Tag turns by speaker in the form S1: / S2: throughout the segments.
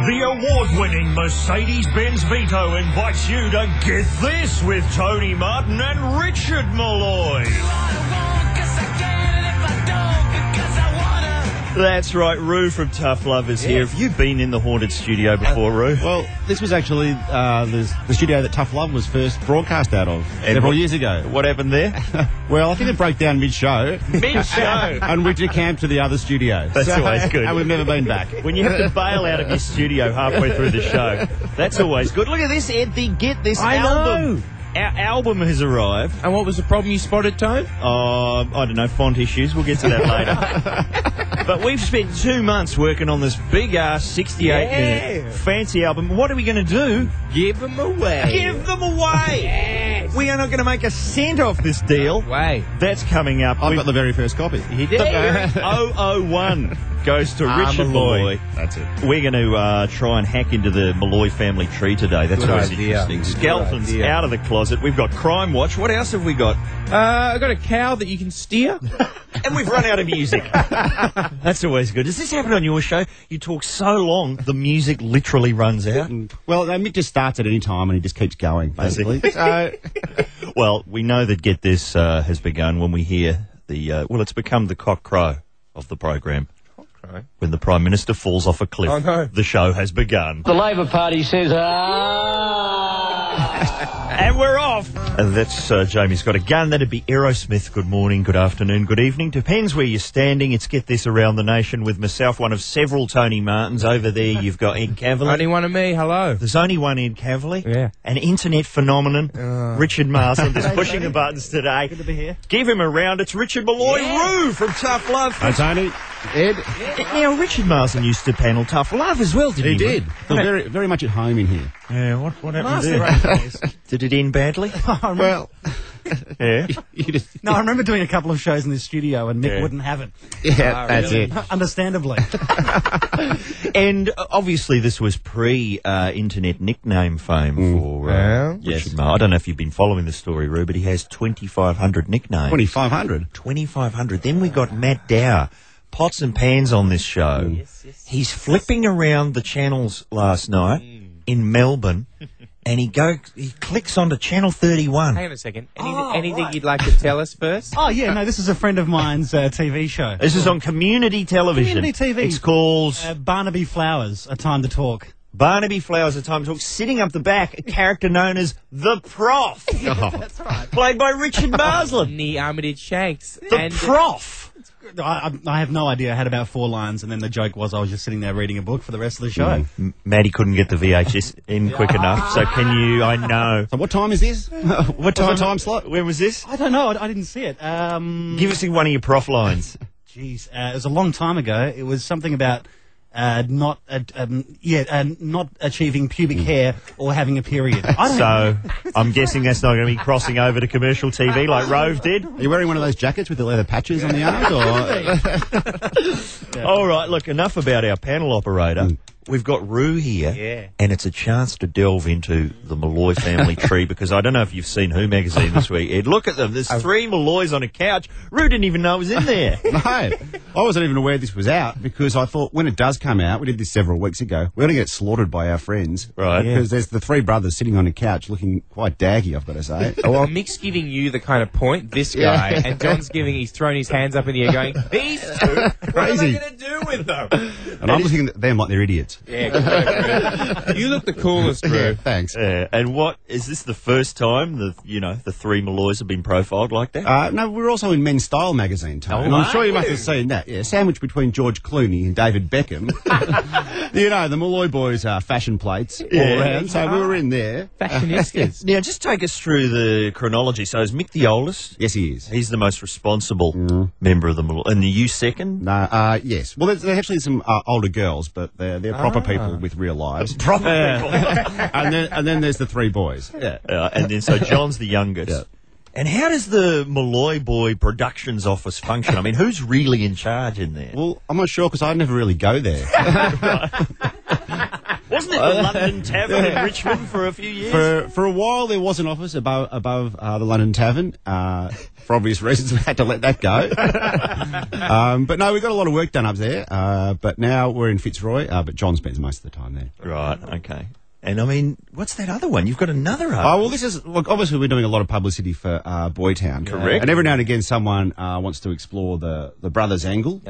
S1: The award-winning Mercedes-Benz Vito invites you to Get This with Tony Martin and Richard Malloy. That's right, Roo from Tough Love is here. Have you been in the Haunted Studio before, Roo?
S2: Well, this was actually the studio that Tough Love was first broadcast out of several years ago.
S1: What happened there?
S2: Well, I think it broke down mid-show.
S1: Mid-show?
S2: And we camped to the other studio.
S1: That's always good.
S2: And we've never been back.
S1: When you have to bail out of your studio halfway through the show, that's always good. Look at this, Ed, the Get This album.
S3: Know.
S1: Our album has arrived.
S3: And what was the problem you spotted, Tone?
S1: I don't know, font issues. We'll get to that later. But we've spent 2 months working on this big-ass 68-minute fancy album. What are we going to do?
S3: Give them away.
S1: Give them away!
S3: Yes.
S1: We are not going to make a cent off this deal.
S3: Way.
S1: That's coming up.
S2: I've got the very first copy.
S3: He did.
S1: 001 goes to Richard Malloy.
S2: That's it.
S1: We're going to try and hack into the Malloy family tree today. That's
S3: Good
S1: always
S3: idea.
S1: interesting.
S3: Good
S1: Skeletons
S3: idea.
S1: out of the closet. We've got Crime Watch. What else have we got?
S3: I got a cow that you can steer.
S1: And we've run out of music. That's always good. Does this happen on your show? You talk so long, the music literally runs out.
S2: Well, Mick just starts at any time and he just keeps going, basically. So,
S1: Well, we know that Get This has begun when we hear the... it's become the cock crow of the program. When the Prime Minister falls off a cliff,
S3: Oh, no.
S1: the show has begun.
S4: The Labor Party says,
S1: And we're off. That's Jamie's got a gun. That'd be Aerosmith. Good morning, good afternoon, good evening. Depends where you're standing. It's Get This Around the Nation with myself, one of several Tony Martins. Over there, you've got Ed Cavalier.
S3: Only one of me. Hello.
S1: There's only one Ed Cavalier.
S3: Yeah.
S1: An internet phenomenon. Richard Marsland is pushing the buttons today.
S5: Good to be here.
S1: Give him a round. It's Richard Malloy Roo from Tough Love.
S2: hi, Tony. Ed.
S1: Now, Richard Marsland used to panel Tough Love as well, didn't he?
S2: He did. Feel very, very much at home in here.
S1: Yeah, what happened there? Did it end badly?
S2: Well,
S1: Yeah.
S5: No, I remember doing a couple of shows in this studio and Mick wouldn't have it.
S2: yeah, that's it.
S5: Understandably.
S1: And obviously this was pre-internet nickname fame for Richard Marr. I don't know if you've been following the story, Roo, but he has 2,500 nicknames.
S2: 2,500.
S1: 2,500. Then we got Matt Dower, pots and pans on this show. He's flipping around the channels last night in Melbourne, and he clicks onto channel 31.
S3: Hang on a second. Anything you'd like to tell us first?
S5: Oh, yeah, no, this is a friend of mine's TV show.
S1: This is on community television.
S5: Community TV.
S1: It's called
S5: Barnaby Flowers, A Time to Talk.
S1: Barnaby Flowers, A Time to Talk. Sitting up the back, a character known as The Prof.
S5: That's right.
S1: Played by Richard Marsland.
S3: The Armitage Shanks.
S1: The Prof.
S5: I have no idea. I had about 4 lines, and then the joke was I was just sitting there reading a book for the rest of the show.
S1: Maddie couldn't get the VHS in quick enough, so can you... I know.
S2: So what time is this?
S1: What
S2: time slot?
S1: When was this?
S5: I don't know. I didn't see it.
S1: Give us one of your Prof lines.
S5: Jeez, it was a long time ago. It was something about not achieving pubic hair or having a period.
S1: So I'm guessing that's not going to be crossing over to commercial TV like Rove did.
S2: Are you wearing one of those jackets with the leather patches on the arms? Or?
S1: All right, look, enough about our panel operator. We've got Roo here, and it's a chance to delve into the Malloy family tree, because I don't know if you've seen Who magazine this week, Ed. Look at them. There's 3 Malloys on a couch. Roo didn't even know it was in there.
S2: No, I wasn't even aware this was out, because I thought when it does come out, we did this several weeks ago, we're going to get slaughtered by our friends.
S1: Right.
S2: Because there's the 3 brothers sitting on a couch looking quite daggy, I've got to say.
S3: Well, Mick's giving you the kind of point, this guy, and John's he's throwing his hands up in the air going, these 2, what
S2: Crazy.
S3: am I going to do with them?
S2: And I'm looking at them like they're idiots.
S3: Yeah, you look the coolest, Drew.
S2: Yeah, thanks.
S1: And what, is this the first time the 3 Malloys have been profiled like that?
S2: No, we're also in Men's Style magazine, Tony. And I'm sure you must have seen that. Yeah, sandwiched between George Clooney and David Beckham. The Malloy boys are fashion plates all around, so we were in there.
S3: Fashionistas.
S1: Now, just take us through the chronology. So is Mick the oldest?
S2: Yes, he is.
S1: He's the most responsible member of the Malloy. And are you second?
S2: No, yes. Well, there's actually some older girls, but they're proper people with real lives.
S1: Proper
S2: and then there's the 3 boys. Yeah.
S1: And then so John's the youngest.
S2: Yeah.
S1: And how does the Malloy Boy Productions office function? I mean, who's really in charge in there?
S2: Well, I'm not sure because I never really go there.
S1: Wasn't it the London Tavern in Richmond for a few years?
S2: For a while, there was an office above the London Tavern. For obvious reasons, we had to let that go. But no, we got a lot of work done up there. But now we're in Fitzroy. But John spends most of the time there.
S1: Right, okay. And I mean, what's that other one? You've got another one.
S2: Oh, well, look, obviously we're doing a lot of publicity for Boytown.
S1: Correct.
S2: And every now and again someone wants to explore the brothers angle.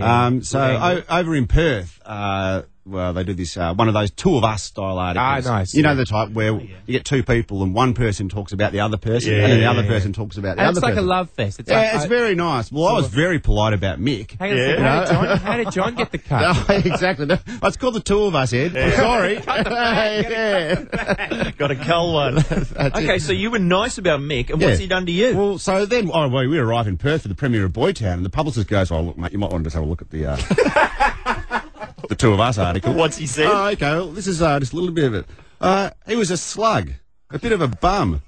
S2: Over in Perth, well, they do this, one of those two of us style articles.
S3: Ah, nice.
S2: You know the type where you get two people and one person talks about the other person and then the other person talks about the other person.
S3: It's like a love fest.
S2: It's very nice. Well, I was very polite about Mick.
S3: Hang on a second, how did John get the cut?
S2: Exactly. It's called the two of us, Ed. I'm sorry.
S1: Got a cull one. Okay, so you were nice about Mick, and what's he done to you?
S2: Well, so then we arrive in Perth for the premiere of Boytown, and the publicist goes, "Oh, look, mate, you might want to just have a look at the the two of us article."
S1: What's he said?
S2: Oh, okay. Well, this is just a little bit of it. He was a slug, a bit of a bum.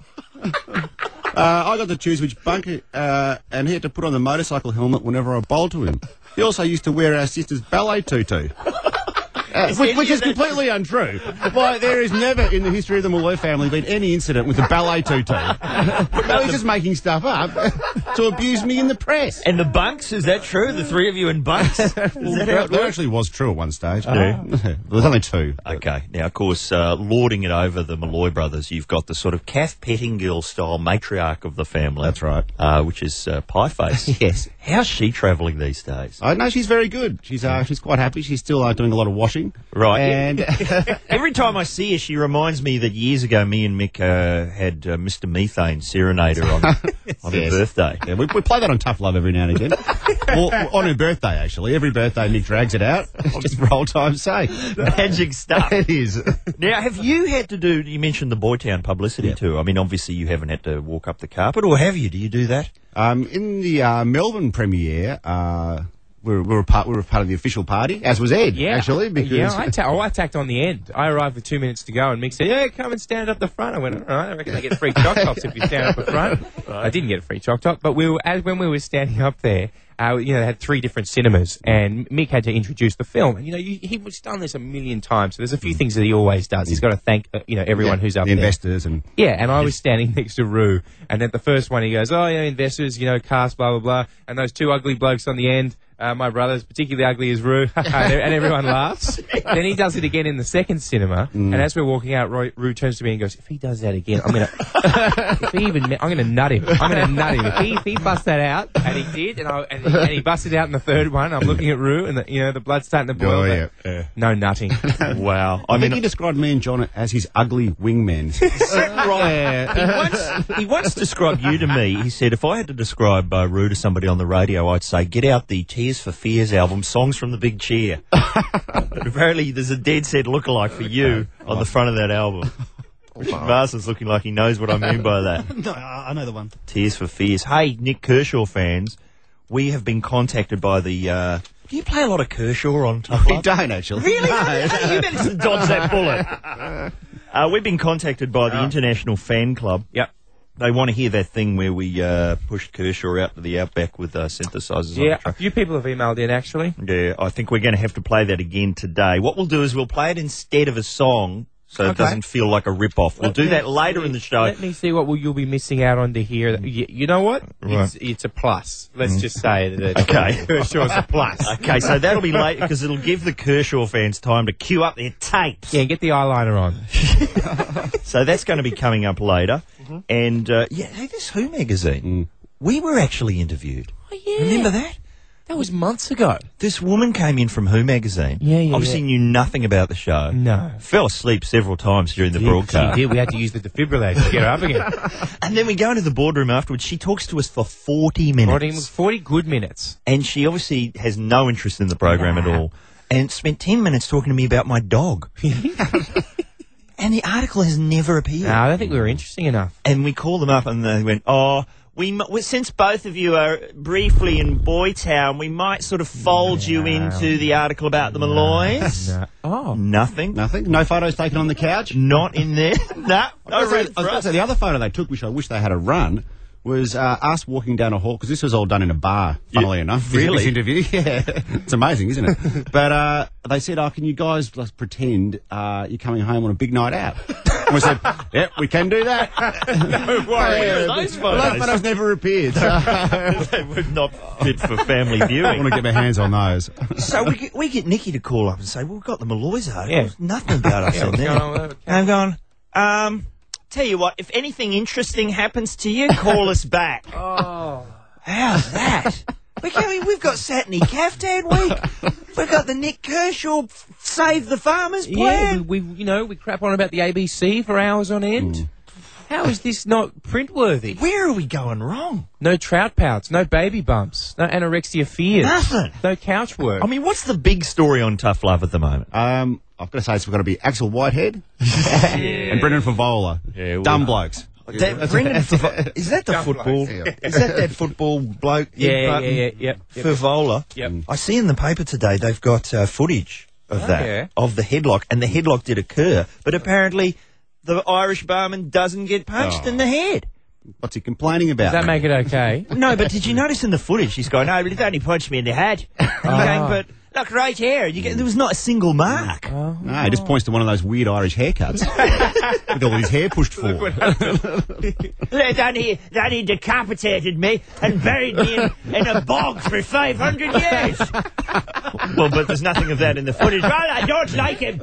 S2: I got to choose which bunk, and he had to put on the motorcycle helmet whenever I bowled to him. He also used to wear our sister's ballet tutu. Which is completely untrue. Why, there has never in the history of the Malloy family been any incident with the ballet tutu. No, he's just making stuff up to abuse me in the press.
S1: And the bunks, is that true? The three of you in bunks?
S2: That actually was true at one stage. Yeah. There was only two.
S1: Okay. Now, of course, lording it over the Malloy brothers, you've got the sort of Kath Pettingill style matriarch of the family.
S2: That's right.
S1: Which is Pieface.
S2: Yes.
S1: How's she travelling these days?
S2: I know she's very good. She's quite happy. She's still doing a lot of washing.
S1: Right.
S2: And
S1: every time I see her, she reminds me that years ago, me and Mick had Mr. Methane serenade her on her birthday.
S2: Yeah, we play that on Tough Love every now and again. Or on her birthday, actually. Every birthday, Mick drags it out. It's just for old time's sake.
S1: Magic stuff.
S2: It is.
S1: Now, have you had to do, you mentioned the Boytown publicity too. I mean, obviously you haven't had to walk up the carpet, or have you? Do you do that?
S2: In the Melbourne premiere, we were part of the official party, as was Ed, actually. Because
S3: I tacked on the end. I arrived with 2 minutes to go, and Mick said, "Yeah, come and stand up the front." I went, "All right, I reckon I get free choc tops if you stand up the front." Right. I didn't get a free choc top, but when we were standing up there, they had 3 different cinemas, and Mick had to introduce the film. And he's done this a million times, so there's a few things that he always does. He's got to thank everyone who's up there,
S2: the investors and
S3: I was standing next to Roo, and at the first one he goes, "Oh yeah, investors, cast, blah blah blah," and those 2 ugly blokes on the end. My brother's particularly ugly as Roo, and everyone laughs. Then he does it again in the second cinema, and as we're walking out, Roo turns to me and goes, "If he does that again, I'm gonna nut him. I'm gonna nut him. If he busts that out," and he did, and he busted out in the third one. I'm looking at Roo, and the blood's starting to boil. No nutting.
S2: Wow. I think he described me and John as his ugly wingmen.
S1: He once described you to me. He said, if I had to describe Roo to somebody on the radio, I'd say, get out the Tears for Fears album, Songs from the Big Chair. But apparently there's a dead set lookalike for you on the front of that album. Richard Marsden's looking like he knows what I mean by that.
S5: No, I know the one.
S1: Tears for Fears. Hey, Nick Kershaw fans, we have been contacted by the... do you play a lot of Kershaw on Tough Love?
S2: We don't, actually.
S1: Really? No. You managed to dodge that bullet. We've been contacted by the International Fan Club.
S3: Yep.
S1: They want to hear that thing where we pushed Kershaw out to the outback with synthesizers on
S3: the
S1: track.
S3: A few people have emailed in, actually.
S1: Yeah, I think we're going to have to play that again today. What we'll do is we'll play it instead of a song, so it doesn't feel like a rip-off. We'll do that later in the show.
S3: Let me see what you'll be missing out on to hear. You know what?
S1: Right.
S3: It's a plus. Let's just say that Kershaw's a plus.
S1: Okay, so that'll be late because it'll give the Kershaw fans time to queue up their tapes.
S3: Yeah, get the eyeliner on.
S1: So that's going to be coming up later. And, hey, this Who magazine, we were actually interviewed.
S3: Oh, yeah.
S1: Remember that?
S3: That was months ago.
S1: This woman came in from Who magazine.
S3: Yeah.
S1: Obviously knew nothing about the show.
S3: No.
S1: Fell asleep several times during the broadcast.
S3: She did. We had to use the defibrillator to get her up again.
S1: And then we go into the boardroom afterwards. She talks to us for 40 minutes.
S3: 40 good minutes.
S1: And she obviously has no interest in the program at all. And spent 10 minutes talking to me about my dog. And the article has never appeared.
S3: No, I don't think we were interesting enough.
S1: And we called them up and they went, since both of you are briefly in Boytown, we might sort of fold you into the article about the Malloys.
S3: No. Oh.
S1: Nothing.
S2: No photos taken on the couch?
S1: Not in there. No.
S2: I was going to say, the other photo they took, which I wish they had a run, was us walking down a hall, because this was all done in a bar, funnily enough.
S1: Really?
S2: This interview. Yeah. It's amazing, isn't it? But they said, can you guys pretend you're coming home on a big night out? And we said, yep, we can do that.
S1: No worries. Those photos.
S2: Those never appeared.
S1: They were not fit for family
S2: I
S1: viewing.
S2: want to get my hands on those.
S1: So we get Nikki to call up and say, well, we've got the Malloys out.
S3: Yeah.
S1: There's nothing about us in
S3: what's
S1: there.
S3: going on with that?
S1: And I'm going, tell you what, if anything interesting happens to you, call us back.
S3: Oh.
S1: How's that? We've got Satney Caftan Week. We've got the Nick Kershaw Save the Farmers
S3: Yeah,
S1: plan.
S3: we crap on about the ABC for hours on end. How is this not print-worthy?
S1: Where are we going wrong?
S3: No trout pouts, no baby bumps, no anorexia fears.
S1: Nothing.
S3: No couch work.
S1: I mean, what's the big story on Tough Love at the moment?
S2: I've got to say it's got to be Axel Whitehead and Brendan Favola.
S1: Yeah, well-
S2: Dumb blokes.
S1: Brendan, is that the football? Is that football bloke?
S3: yeah.
S1: Favola.
S3: Yep.
S1: I see in the paper today they've got footage of that,
S3: yeah.
S1: of the headlock, and the headlock did occur, but apparently the Irish barman doesn't get punched in the head.
S2: What's he complaining about?
S3: Does that make it okay?
S1: No, but did you notice in the footage he's going, no, but it only punched me in the head. And you're going, but look right here, there was not a single mark.
S2: No, he just points to one of those weird Irish haircuts with all his hair pushed forward.
S1: Then he decapitated me and buried me in a bog for 500 years. Well, but there's nothing of that in the footage. Well, I don't like him.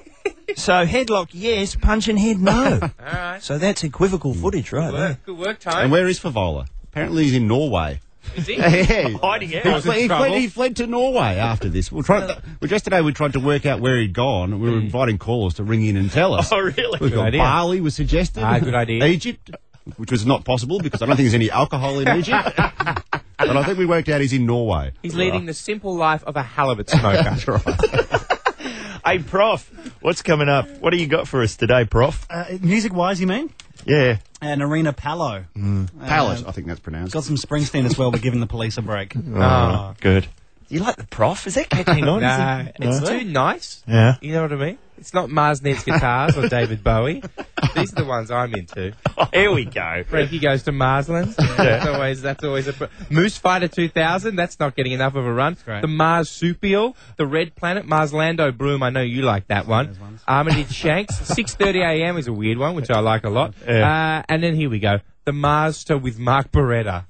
S1: So headlock, yes. Punching head, no.
S3: All right.
S1: So that's equivocal footage, right there.
S3: Good work,
S2: And
S3: Tone.
S2: where is Favola? Apparently he's in Norway.
S3: Is he?
S2: Yeah.
S1: Hiding out.
S2: He fled to Norway after this. Just today we tried to work out where he'd gone. We were inviting callers to ring in and tell us.
S1: Oh, really?
S2: We've got
S3: idea.
S2: Bali was suggested.
S3: Good idea.
S2: Egypt, which was not possible because I don't think there's any alcohol in Egypt. But I think we worked out he's in Norway.
S3: He's leading the simple life of a halibut smoker.
S2: That's right.
S1: Hey, Prof, what's coming up? What do you got for us today, Prof?
S5: Music-wise, you mean?
S1: Yeah.
S5: Narina Palo.
S2: Pallet, I think that's pronounced.
S5: Got some Springsteen as well, but giving the police a break.
S1: Oh, good. You like the Prof? Is that catching on?
S3: Nah, it's too nice.
S1: Yeah.
S3: You know what I mean? It's not Marsnet's guitars or David Bowie. These are the ones I'm into.
S1: Oh, here we go.
S3: Frankie Goes to Marslands. That's always a Moose Fighter 2000. That's not getting enough of a run.
S5: Great.
S3: The Marsupial, the Red Planet, Marslando Broom. I know you like that one. Armitage Shanks. 6:30 a.m. is a weird one, which I like a lot.
S1: Yeah.
S3: And then here we go. The Marster with Mark Beretta.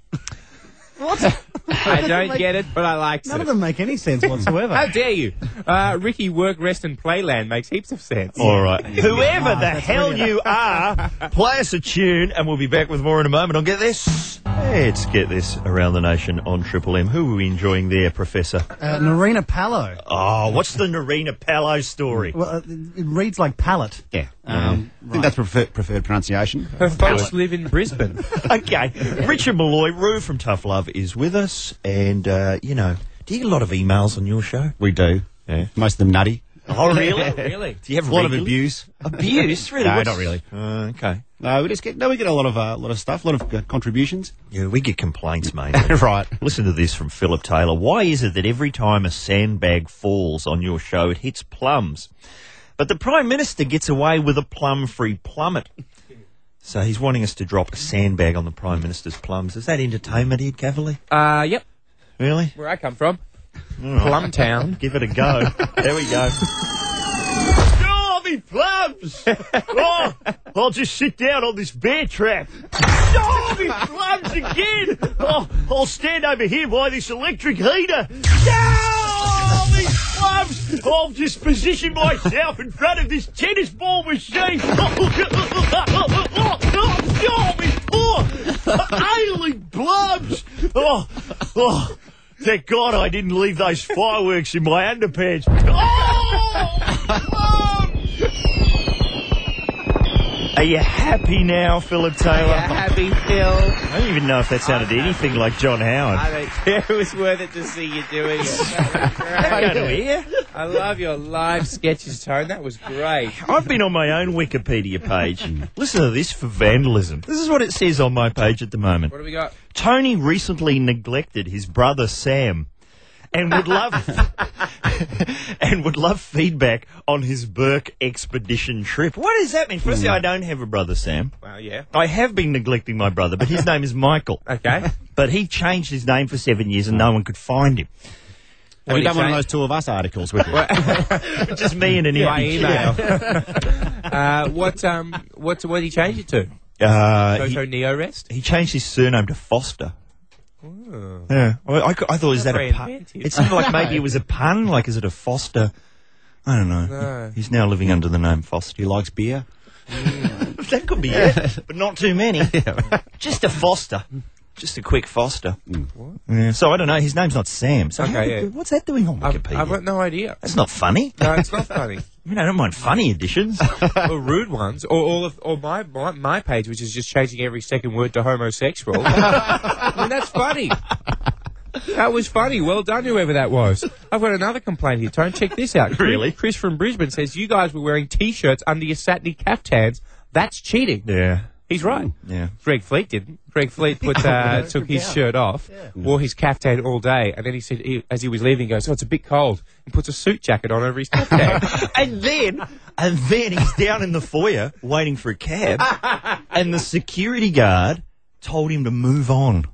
S5: What?
S3: I don't get it, but I like
S5: None
S3: it.
S5: of them make any sense whatsoever.
S3: How dare you? Ricky Work, Rest and Playland makes heaps of sense.
S1: All right. Whoever the
S5: that's
S1: hell
S5: brilliant.
S1: you are, play us a tune, and we'll be back with more in a moment. I'll get this. Let's get this around the nation on Triple M. Who are we enjoying there, Professor?
S5: Narina Palo.
S1: Oh, what's the Narina Palo story?
S5: Well, it reads like palette.
S2: Yeah. I think that's preferred pronunciation.
S3: Her folks live in Brisbane.
S1: Okay. Richard Malloy, Roo from Tough Love, is with us. And, do you get a lot of emails on your show?
S2: We do.
S1: Yeah.
S2: Most of them nutty.
S1: Oh, really?
S3: Really?
S1: Do you have
S2: A lot of
S1: regular-
S2: abuse.
S1: Abuse? Really?
S2: No,
S1: What's-
S2: not really.
S1: Okay.
S2: No, we get a lot of stuff, a lot of contributions.
S1: Yeah, we get complaints, mate.
S2: Right.
S1: Listen to this from Philip Taylor. Why is it that every time a sandbag falls on your show, it hits plums? But the Prime Minister gets away with a plum-free plummet. So he's wanting us to drop a sandbag on the Prime Minister's plums. Is that entertainment here, Cavalier?
S3: Yep.
S1: Really?
S3: Where I come from. Plumtown.
S1: Give it a go. There we go. Oh, me plums! Oh, I'll just sit down on this bear trap. Oh, me plums again! Oh, I'll stand over here by this electric heater. Oh, me plums! I'll just position myself in front of this tennis ball machine. Oh, me poor ailing plums! Oh. Thank God I didn't leave those fireworks in my underpants. Oh! Are you happy now, Philip Taylor?
S3: Happy, Phil.
S1: I don't even know if that sounded anything like John Howard.
S3: I don't care. It was worth it to see you doing it.
S1: Go to here.
S3: I love your live sketches, Tone. That was great.
S1: I've been on my own Wikipedia page. Listen to this for vandalism. This is what it says on my page at the moment.
S3: What do we got?
S1: Tony recently neglected his brother Sam and would love feedback on his Burke expedition trip. What does that mean? Firstly, I don't have a brother, Sam.
S3: Well, yeah.
S1: I have been neglecting my brother, but his name is Michael.
S3: Okay.
S1: But he changed his name for 7 years and no one could find him.
S2: Have you done one of
S3: saying?
S2: those Two of Us articles with you?
S1: Just me and an
S3: By
S1: empty
S3: email.
S1: chair.
S3: What did he change it to?
S1: He,
S3: Neo Rest?
S1: he changed his surname to Foster. Yeah, I thought, is that
S3: Very
S1: a pun?
S3: inventive.
S1: It seemed like maybe it was a pun. Like, is it a Foster? I don't know.
S3: No.
S1: He's now living under the name Foster.
S2: He likes beer.
S1: That could be it, but not too many. Just a Foster. Just a quick Foster. Yeah, so I don't know. His name's not Sam. So
S3: Okay, yeah.
S1: what's that doing on Wikipedia?
S3: I've got no idea.
S1: That's not funny.
S3: No, it's not funny.
S1: I mean, I don't mind funny additions.
S3: Or rude ones, or my page, which is just changing every second word to homosexual. I mean, that's funny. That was funny. Well done, whoever that was. I've got another complaint here, Tone. Check this out.
S1: Really?
S3: Chris from Brisbane says you guys were wearing T-shirts under your satiny caftans. That's cheating.
S1: Yeah.
S3: He's right.
S1: Yeah.
S3: Greg Fleet didn't. Greg Fleet took his shirt off, wore his caftan all day, and then he said, as he was leaving, he goes, "Oh, it's a bit cold," and puts a suit jacket on over his caftan.
S1: And then he's down in the foyer waiting for a cab, and the security guard told him to move on.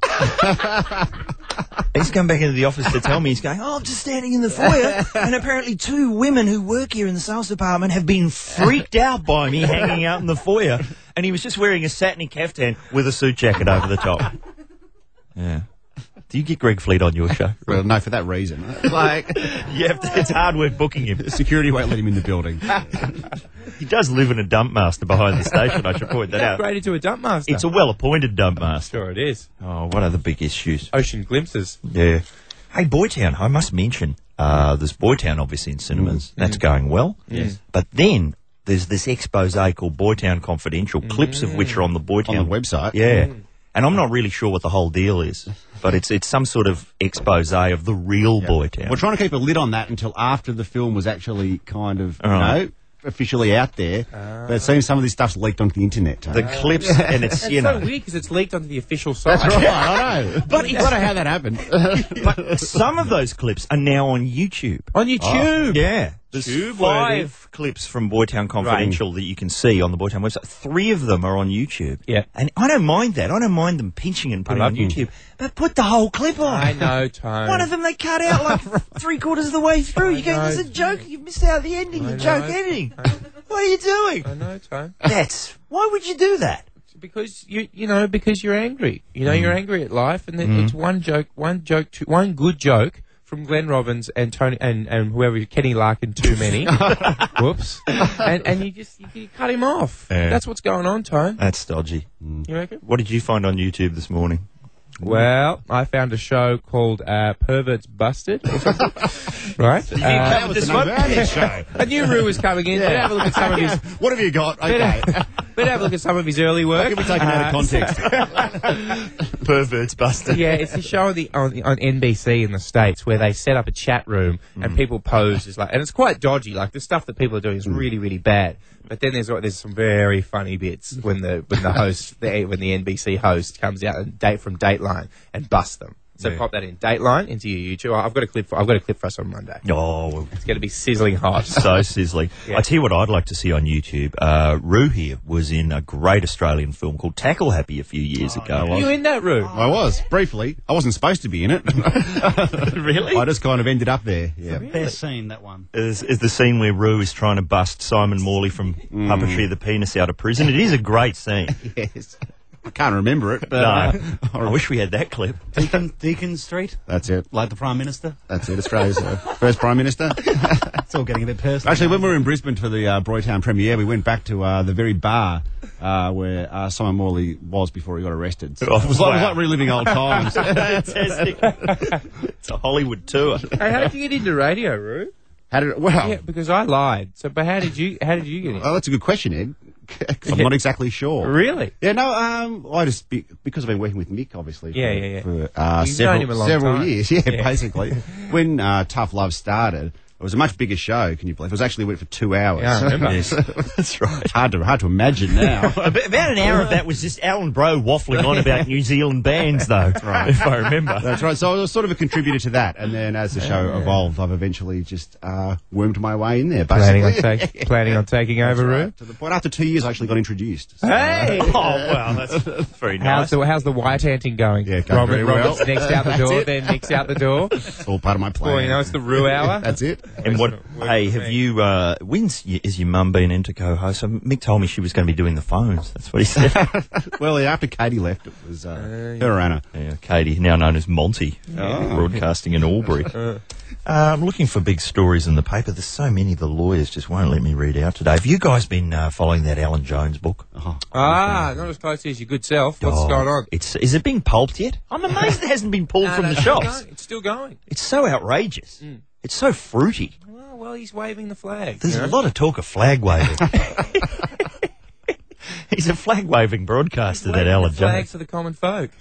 S1: He's come back into the office to tell me, he's going, "Oh, I'm just standing in the foyer, and apparently 2 women who work here in the sales department have been freaked out by me hanging out in the foyer." And he was just wearing a satiny caftan with a suit jacket over the top. Yeah. Do you get Greg Fleet on your show?
S2: Well, no, for that reason. Like,
S1: You have to, it's hard work booking him.
S2: security won't let him in the building.
S1: He does live in a dump master behind the station, I should point that out.
S3: Upgraded to a dump master.
S1: It's a well-appointed dump master.
S3: Sure it is.
S1: Oh, what are the big issues?
S3: Ocean glimpses.
S1: Yeah. Hey, Boytown, I must mention, there's Boytown obviously in cinemas. That's going well.
S3: Yes.
S1: But then there's this expose called Boytown Confidential, clips of which are on the Boytown
S2: On the website.
S1: Yeah. And I'm not really sure what the whole deal is, but it's some sort of expose of the real Boytown.
S2: We're trying to keep a lid on that until after the film was actually kind of,
S1: Right.
S2: officially out there. But it seems some of this stuff's leaked onto the internet.
S1: The clips, and it's,
S3: That's
S1: you
S3: so
S1: know.
S3: weird because it's leaked onto the official site.
S2: That's right, I know.
S1: But
S2: I don't know how that happened.
S1: But some of those clips are now on YouTube.
S3: On YouTube.
S1: Yeah. There's
S3: Tube-worthy.
S1: 5 clips from Boytown Confidential that you can see on the Boytown website. 3 of them are on YouTube.
S3: Yeah.
S1: And I don't mind that. I don't mind them pinching and putting
S3: I
S1: on
S3: love you.
S1: YouTube. But put the whole clip on.
S3: I know, Tone.
S1: One of them they cut out like 3/4 of the way through. You go,
S3: know.
S1: there's a joke. You've missed out the ending. The
S3: I
S1: joke
S3: know.
S1: ending. What are you doing?
S3: I know, Tone.
S1: Why would you do that?
S3: Because because you're angry. You're angry at life, and then it's one good joke from Glenn Robbins and Tony and whoever, Kenny Larkin, too many. Whoops. And you cut him off.
S1: Yeah.
S3: That's what's going on, Tone.
S1: That's dodgy.
S3: You reckon?
S1: What did you find on YouTube this morning?
S3: Well, I found a show called Perverts Busted, or something. Right?
S2: That was the name show.
S3: I knew Rue was coming in. Better have a look at some of his.
S2: What have you got? Okay.
S3: Better have a look at some of his early work.
S2: Can be taken out of context.
S1: Perverts busted.
S3: Yeah, it's a show on NBC in the States where they set up a chat room and people pose as and it's quite dodgy. Like the stuff that people are doing is really, really bad. But then there's some very funny bits when the NBC host comes out and from Dateline and busts them. So
S1: Yeah.
S3: pop that in Dateline into your YouTube. I've got a clip for us on Monday.
S1: Oh, well,
S3: It's going to be sizzling hot.
S1: so sizzling.
S3: Yeah.
S1: I tell you what I'd like to see on YouTube. Rue here was in a great Australian film called Tackle Happy a few years ago.
S3: Are you in that room?
S2: I was, briefly. I wasn't supposed to be in it.
S1: Really?
S2: I just kind of ended up there. Yeah.
S5: Best scene, that one.
S1: Is the scene where Rue is trying to bust Simon Morley from Puppetry of the Penis out of prison. It is a great scene.
S2: Yes. I can't remember it, but
S1: I wish we had that clip.
S5: Deacon Street,
S2: that's it.
S5: like the Prime Minister.
S2: That's it. Australia's first Prime Minister.
S5: It's all getting a bit personal.
S2: Actually, when we were in Brisbane for the Boytown premiere, we went back to the very bar where Simon Morley was before he got arrested. So
S1: Oh,
S2: it was
S1: wow.
S2: like reliving old times.
S1: Fantastic. It's a Hollywood tour.
S3: Hey, how did you get into radio, Rue?
S2: Well,
S3: Yeah, because I lied. So, but how did you get in?
S2: that's a good question, Ed. 'Cause I'm not exactly sure.
S3: Really?
S2: Yeah, no, I just, because I've been working with Mick, obviously.
S3: Yeah.
S2: For
S3: You've known him a long
S2: several
S3: time.
S2: years, basically. When Tough Love started, It was a much bigger show, can you believe? It was actually went for 2 hours.
S3: Yeah, I remember.
S1: Yes, that's right.
S2: Hard to imagine now.
S1: About an hour of that was just Alan Bro waffling on about New Zealand bands, though, right. If I remember.
S2: That's right. So I was sort of a contributor to that, and then as the show evolved, I've eventually just wormed my way in there, basically.
S3: Planning on taking over, Roo?
S2: Right. To the point, after 2 years, I actually got introduced. So,
S3: Hey!
S1: Oh, wow, that's very nice.
S3: How's the white anting going?
S2: Yeah, going very well.
S3: Robert's next out the door, then Nick's out the door.
S2: It's all part of my plan.
S3: Well, you know, it's the Roo hour.
S2: That's it.
S1: And hey, have you, when's is your mum been into co-host? Mick told me she was going to be doing the phones. That's what he said.
S2: Well, yeah, after Katie left, it was her or Anna.
S1: Yeah, Katie, now known as Monty, broadcasting in Albury. I'm looking for big stories in the paper. There's so many the lawyers just won't let me read out today. Have you guys been following that Alan Jones book?
S3: Not as closely as your good self. What's going on?
S1: Is it being pulped yet? I'm amazed it hasn't been pulled from the shops.
S3: It's still going.
S1: It's so outrageous. It's so fruity.
S3: Well, he's waving the flag.
S1: There's a lot of talk of flag waving. He's a flag waving broadcaster, that Alan
S3: flag
S1: Jones.
S3: for the common folk.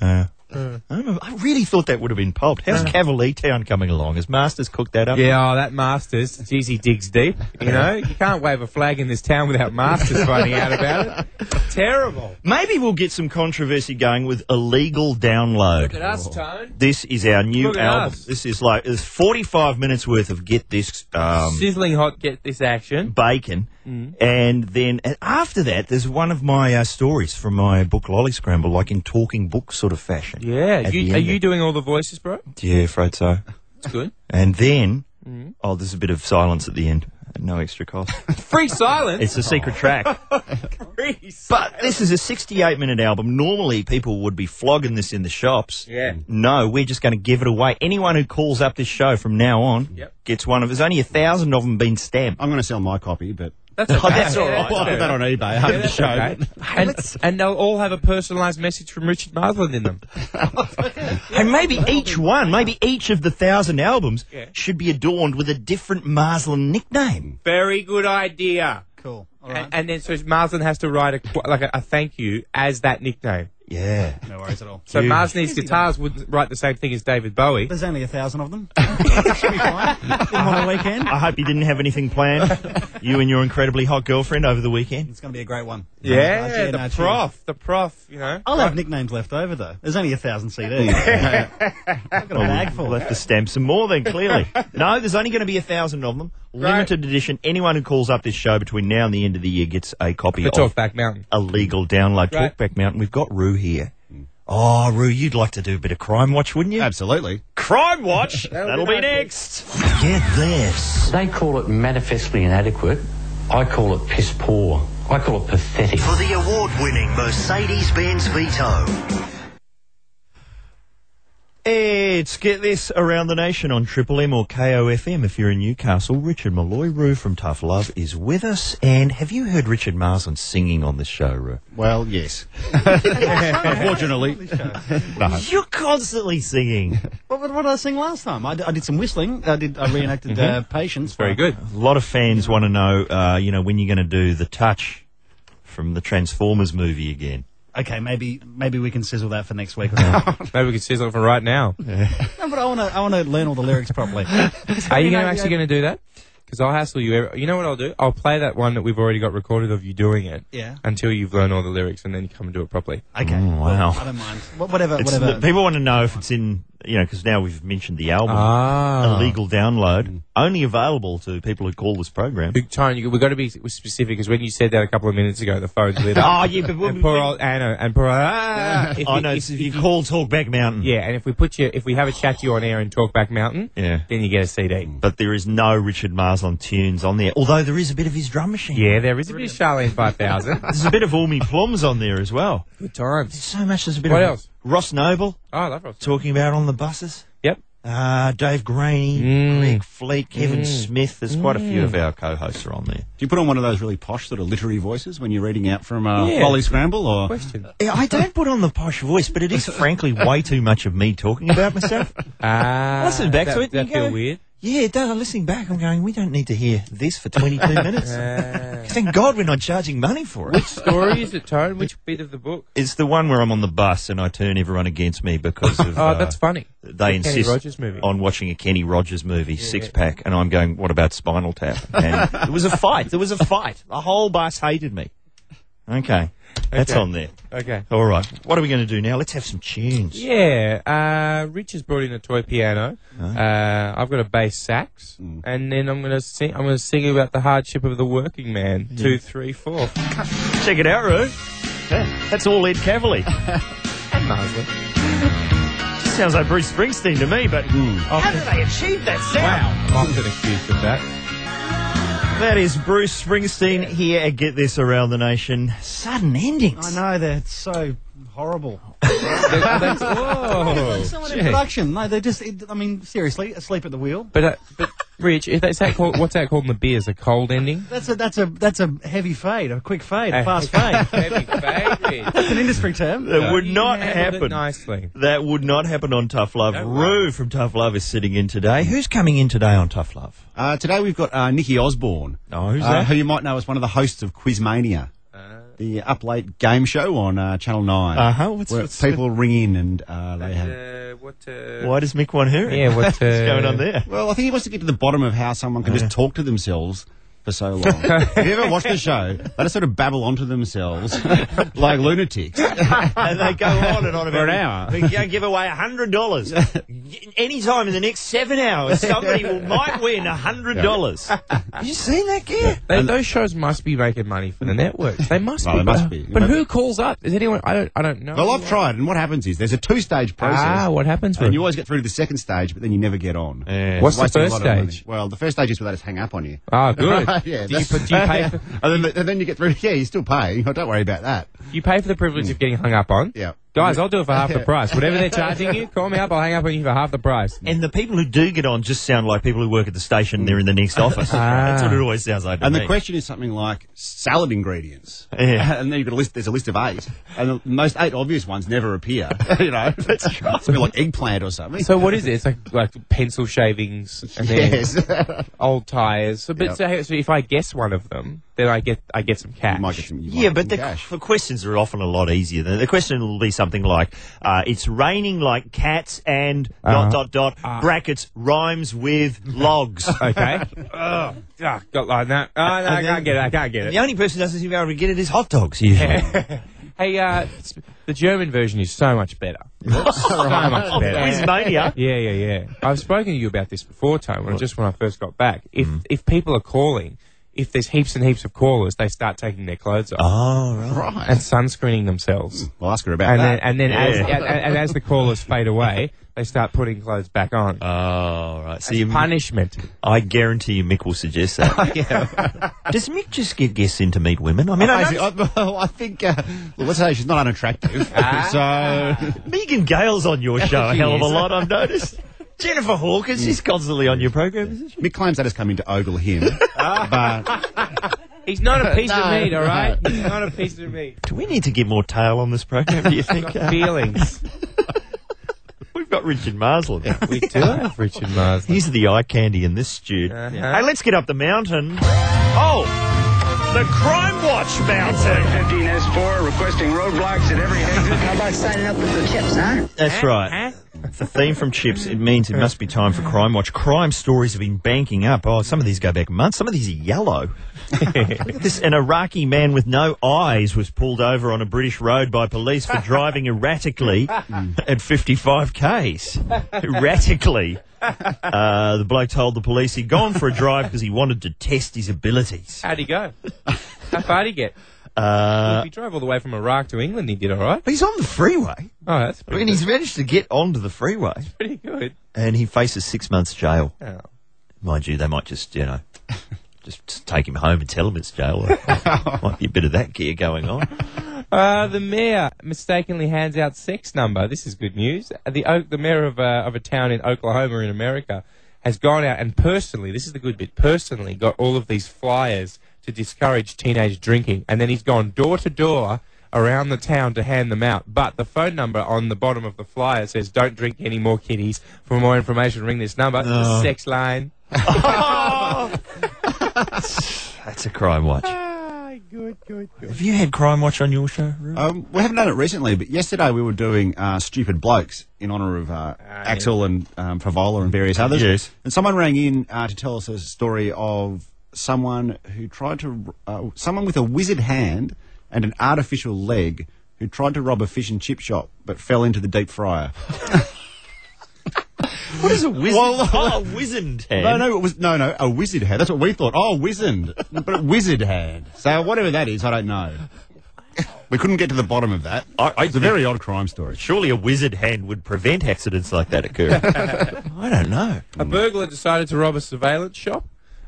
S1: I really thought that would have been pulped. How's Cavalier Town coming along? Has Masters cooked that up?
S3: Yeah, that Masters, geez, he digs deep. You know, you can't wave a flag in this town without Masters finding out about it. Terrible.
S1: Maybe we'll get some controversy going with Illegal Download.
S3: Look at us, Tone.
S1: This is our new
S3: Look at
S1: album.
S3: us.
S1: This is like, there's 45 minutes worth of Get This
S3: Sizzling hot, get this action.
S1: bacon. And then after that, there's one of my stories from my book Lolly Scramble, like in talking book sort of fashion.
S3: Yeah.
S1: At the
S3: Are
S1: end
S3: you
S1: of-
S3: doing all the voices, bro?
S1: Yeah, afraid so.
S3: That's good.
S1: And then, there's a bit of silence at the end. At no extra cost.
S3: Free silence.
S1: It's a secret track. But this is a 68-minute album. Normally, people would be flogging this in the shops.
S3: Yeah.
S1: No, we're just going to give it away. Anyone who calls up this show from now on gets one of. There's only 1,000 of them been stamped.
S2: I'm going to sell my copy, but
S3: That's okay.
S1: That's all right.
S2: I'll put that on eBay after the show.
S3: Okay. And they'll all have a personalised message from Richard Marsland in them.
S1: And maybe each of the 1,000 albums should be adorned with a different Marsland nickname.
S3: Very good idea.
S5: Cool. All right.
S3: And then so Marsland has to write a thank you as that nickname.
S1: Yeah.
S5: No worries at all.
S3: So Marsland's guitars would write the same thing as David Bowie.
S5: There's only 1,000 of them. Should be fine. In one weekend.
S1: I hope you didn't have anything planned, you and your incredibly hot girlfriand, over the weekend.
S5: It's going to be a great one.
S3: Yeah,
S5: no,
S3: the prof, you know.
S5: I'll have nicknames left over, though. There's only 1,000 CDs. I've got a bag full.
S1: We'll have to stamp some more then, clearly. No, there's only going to be 1,000 of them. Limited edition. Anyone who calls up this show between now and the end of the year gets a copy
S3: The
S1: of
S3: Talkback Mountain.
S1: Illegal Download.
S3: Right.
S1: Talkback Mountain. We've got Roo here. Oh, Roo, you'd like to do a bit of Crime Watch, wouldn't you?
S2: Absolutely.
S1: Crime Watch! That'll be next. Get this.
S4: They call it manifestly inadequate. I call it piss poor. I call it pathetic.
S6: For the award-winning Mercedes-Benz Vito.
S1: It's Get This around the nation on Triple M or KOFM. If you're in Newcastle, Richard Malloy, Roo from Tough Love, is with us. And have you heard Richard Marsland singing on this show, Roo?
S2: Well, yes. Unfortunately. No.
S1: You're constantly singing.
S5: What did I sing last time? I did some whistling. I reenacted Patience.
S3: Very good.
S1: A lot of fans want to know, when you're going to do The Touch from the Transformers movie again.
S5: Okay, maybe we can sizzle that for next week. Or something.
S3: Maybe we could sizzle it from right now.
S5: No, but I want to learn all the lyrics properly.
S3: Are you actually going to do that? Because I'll hassle you. You know what I'll do? I'll play that one that we've already got recorded of you doing it.
S5: Yeah.
S3: Until you've learned all the lyrics, and then you come and do it properly.
S5: Okay.
S1: Wow.
S5: Well, I don't mind. Whatever.
S1: People want to know if it's in, because now we've mentioned the album. Illegal Download. Only available to people who call this program.
S3: Big time. We've got to be specific, because when you said that a couple of minutes ago, the phone's lit up.
S1: Oh, yeah, but
S3: And poor old Anna, and poor
S1: if you call Talkback Mountain.
S3: Yeah, and if we have a chat to you on air and Talkback Mountain, then you get a CD.
S1: But there is no Richard Marsland tunes on there, although there is a bit of his drum machine.
S3: Yeah, there is a bit of Charlene 5000.
S1: There's a bit of Ormy Plums on there as well.
S3: Good times.
S1: So much. There's a bit
S3: What
S1: of
S3: else?
S1: Ross Noble
S3: Oh, I love Ross.
S1: talking about on the buses.
S3: Yep.
S1: Dave Graney, Greg Fleet, Kevin Smith. There's quite a few of our co-hosts are on there.
S2: Do you put on one of those really posh sort of literary voices when you're reading out from Lolly Scramble? Or
S3: Question.
S1: Yeah, I don't put on the posh voice, but it is frankly way too much of me talking about myself. Listen back to it.
S3: That
S1: you go,
S3: feel weird?
S1: Yeah, it does. I'm listening back. I'm going, we don't need to hear this for 22 minutes. Thank God we're not charging money for it.
S3: Which story is it, Tone? Which bit of the book?
S1: It's the one where I'm on the bus and I turn everyone against me because of...
S3: Oh, that's funny.
S1: They
S3: The Kenny
S1: insist
S3: Rogers movie.
S1: on watching a Kenny Rogers movie, six-pack, and I'm going, what about Spinal Tap? And it was a fight. There was a fight. The whole bus hated me. Okay. That's
S3: Okay.
S1: on there.
S3: Okay.
S1: All right. What are we going to do now? Let's have some tunes.
S3: Yeah, Rich has brought in a toy piano. I've got a bass sax, and then I'm going to sing. I'm going to sing about the hardship of the working man. 2, 3, 4.
S1: Check it out, Roo. That's all Ed Cavalier.
S3: And Marsland.
S1: Sounds like Bruce Springsteen to me, but how did they achieve that sound?
S3: Wow, I'm often accused of that.
S1: That is Bruce Springsteen here at Get This Around the Nation. Sudden endings.
S5: I know, they're so horrible.
S3: Whoa.
S5: Someone in production. No, they're just, I mean, seriously, asleep at the wheel.
S3: But Rich, if that's that called, what's that called in the beers? A cold ending?
S5: That's a heavy fade, a quick fade, a fast fade.
S3: Heavy fade.
S5: That's an industry term.
S1: That would
S3: You
S1: not
S3: handled it
S1: happen.
S3: nicely.
S1: That would not happen on Tough Love. Roo from Tough Love is sitting in today. Who's coming in today on Tough Love?
S2: Today we've got Nikki Osborne.
S1: Oh, who's that?
S2: Who you might know as one of the hosts of Quizmania, the up late game show on Channel 9.
S1: Uh-huh.
S2: Where people ring in and they have...
S1: Why does Mick want her?
S3: Yeah, what's
S1: going on there?
S2: Well, I think he wants to get to the bottom of how someone can just talk to themselves for so long. Have you ever watched the show? They just sort of babble onto themselves like lunatics.
S1: And they go on and on about
S2: For an hour.
S1: We can give away $100. Anytime in the next 7 hours, somebody might win $100. Have you seen that, Gear?
S3: Those shows must be making money for the networks. They must
S2: Well,
S3: be.
S2: they must be.
S3: But who calls up? Is anyone? I don't know.
S2: Well, I've tried, and what happens is there's a 2-stage process.
S3: What happens?
S2: And you always get through to the second stage, but then you never get on.
S3: What's the
S2: Wasting a
S3: first
S2: lot of money.
S3: stage?
S2: Well, the first stage is where they just hang up on you.
S3: Oh, good.
S2: Yeah,
S3: do you pay? For,
S2: and then you get through. Yeah, you still pay. Don't worry about that.
S3: you pay for the privilege of getting hung up on.
S2: Yeah.
S3: Guys, I'll do it for half the price. Whatever they're charging you, call me up. I'll hang up on you for half the price.
S1: And the people who do get on just sound like people who work at the station. They're in the next office. That's what it always sounds like to
S2: And
S1: me.
S2: the question is something like salad ingredients.
S1: Yeah.
S2: And then you've got a list. There's a list of 8, and the most 8 obvious ones never appear. You know, that's right. Something like eggplant or something.
S3: So what is it? It's like pencil shavings and then
S2: Yes.
S3: old tyres. So, but
S2: Yep.
S3: so if I guess one of them, then I get some cash.
S2: You might get some. You might
S1: Yeah,
S2: get
S1: but
S2: some
S1: the
S2: cash.
S1: questions are often a lot easier. The question will be something like, it's raining like cats and ... brackets rhymes with logs.
S3: Okay. Got like that. Oh, no, I can't get it. I can't get it.
S1: The only person who doesn't seem to be able to get it is hot dogs, usually.
S3: Hey, the German version is so much better. So much better.
S1: Quizmania.
S3: Yeah. I've spoken to you about this before, Tone, when I first got back. If people are calling, if there's heaps and heaps of callers, they start taking their clothes off
S1: Oh, right.
S3: and sunscreening themselves.
S2: We'll ask her about that.
S3: And then as the callers fade away, they start putting clothes back on.
S1: Oh, right. So
S3: As punishment.
S1: I guarantee you Mick will suggest that. Does Mick just get guests in to meet women? I mean,
S2: I think. Well, let's say she's not unattractive. So
S1: Megan Gale's on your show a
S3: She
S1: hell of a
S3: is.
S1: lot, I've noticed. Jennifer Hawkins, she's constantly on your program, isn't she?
S2: Mick claims that has come in to ogle him, but
S3: He's not a piece of
S2: No,
S3: meat, all right?
S2: no.
S3: He's not a piece of meat.
S1: Do we need to get more tail on this program, do you think?
S3: Feelings.
S1: We've got Richard Marsland.
S3: We do have Richard Marsden.
S1: He's the eye candy in this stew.
S3: Uh-huh.
S1: Hey, let's get up the mountain. Oh, the Crime Watch mountain.
S7: 15S4 requesting roadblocks at every exit.
S8: How about signing up with the chips, huh?
S1: That's right. It's the theme from Chips. It means it must be time for Crime Watch. Crime stories have been banking up. Oh, some of these go back months. Some of these are yellow. Look at this. An Iraqi man with no eyes was pulled over on a British road by police for driving erratically at 55 Ks. Erratically. The bloke told the police he'd gone for a drive because he wanted to test his abilities.
S3: How'd he go? How far did he get? If he drove all the way from Iraq to England, he did all right.
S1: He's on the freeway.
S3: Oh, that's
S1: I mean, he's managed to get onto the freeway.
S3: pretty good.
S1: And he faces 6 months jail.
S3: Oh.
S1: Mind you, they might just, just take him home and tell him it's jail. Might be a bit of that gear going on.
S3: The mayor mistakenly hands out sex number. This is good news. The mayor of a town in Oklahoma in America has gone out and personally, this is the good bit, personally got all of these flyers to discourage teenage drinking. And then he's gone door to door around the town to hand them out. But the phone number on the bottom of the flyer says, "Don't drink any more, kiddies. For more information, ring this number." The sex line.
S1: That's a Crime Watch.
S3: Good.
S1: Have you had Crime Watch on your show, Roo?
S2: We haven't done it recently, but yesterday we were doing Stupid Blokes in honour of Axel and Favola and various others.
S1: Yes.
S2: And someone rang in to tell us a story of someone who tried to... someone with a wizard hand and an artificial leg who tried to rob a fish and chip shop but fell into the deep fryer.
S1: What is a wizard? A wizard hand.
S2: No, it was a wizard hand. That's what we thought. Oh, wizard, but a wizard hand. So whatever that is, I don't know. We couldn't get to the bottom of that. It's a very odd crime story.
S1: Surely a wizard hand would prevent accidents like that occurring. I don't know.
S3: A burglar decided to rob a surveillance shop.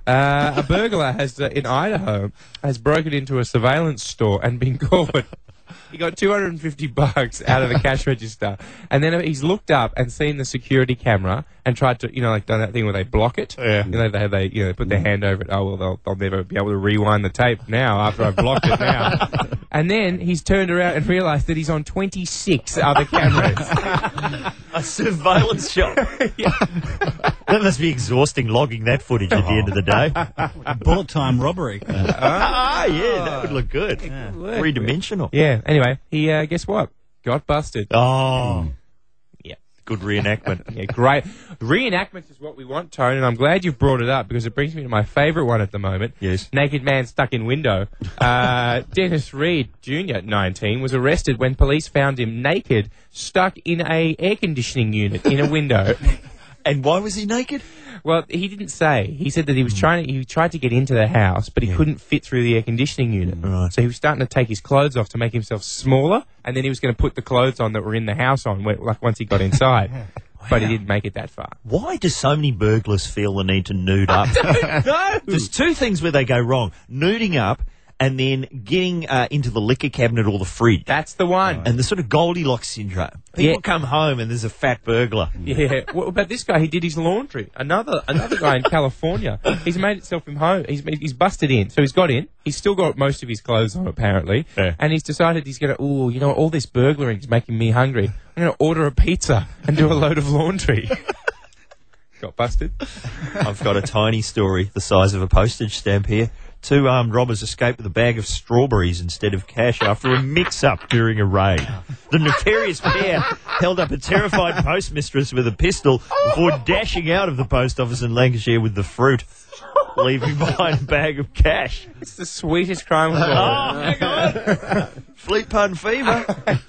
S3: A burglar has in Idaho has broken into a surveillance store and been caught. He got $250 out of the cash register, and then he's looked up and seen the security camera and tried to, like done that thing where they block it.
S1: Yeah.
S3: They put their hand over it. Oh well, they'll never be able to rewind the tape now after I've blocked it now. And then he's turned around and realised that he's on 26 other cameras.
S1: A surveillance shop. That must be exhausting, logging that footage at the end of the day.
S5: Bullet time robbery.
S1: That would look good. Three-dimensional.
S3: Yeah. Anyway, he guess what? Got busted.
S1: Oh.
S3: Yeah.
S1: Good reenactment.
S3: Yeah, great. Reenactments is what we want, Tone, and I'm glad you've brought it up because it brings me to my favourite one at the moment.
S1: Yes.
S3: Naked man stuck in window. Dennis Reed Jr., 19, was arrested when police found him naked, stuck in a air conditioning unit in a window.
S1: And why was he naked?
S3: Well, he didn't say. He said that he tried to get into the house, but he couldn't fit through the air conditioning unit.
S1: Right.
S3: So he was starting to take his clothes off to make himself smaller, and then he was going to put the clothes on that were in the house on, once he got inside. But he didn't make it that far.
S1: Why do so many burglars feel the need to nude up?
S3: No!
S1: There's two things where they go wrong. Nuding up and then getting into the liquor cabinet or the fridge.
S3: That's the one.
S1: And the sort of Goldilocks syndrome. People come home and there's a fat burglar.
S3: Yeah. What about this guy? He did his laundry. Another guy in California. He's made himself from home. He's busted in. So he's got in. He's still got most of his clothes on, apparently.
S1: Yeah.
S3: And he's decided he's going to, all this burglaring is making me hungry. I'm going to order a pizza and do a load of laundry. Got busted.
S1: I've got a tiny story the size of a postage stamp here. Two armed robbers escaped with a bag of strawberries instead of cash after a mix-up during a raid. The nefarious pair held up a terrified postmistress with a pistol before dashing out of the post office in Lancashire with the fruit, leaving behind a bag of cash.
S3: It's the sweetest crime of all.
S1: Oh, hang on. Fleet pun fever.